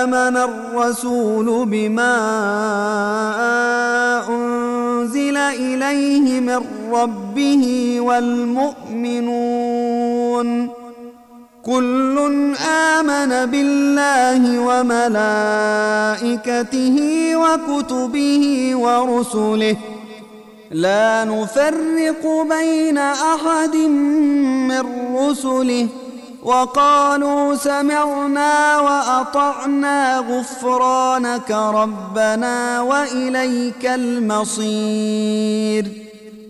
آمن الرسول بما أنزل إليه من ربه والمؤمنون كل آمن بالله وملائكته وكتبه ورسله لا نفرق بين أحد من رسله وقالوا سمعنا وأطعنا غفرانك ربنا وإليك المصير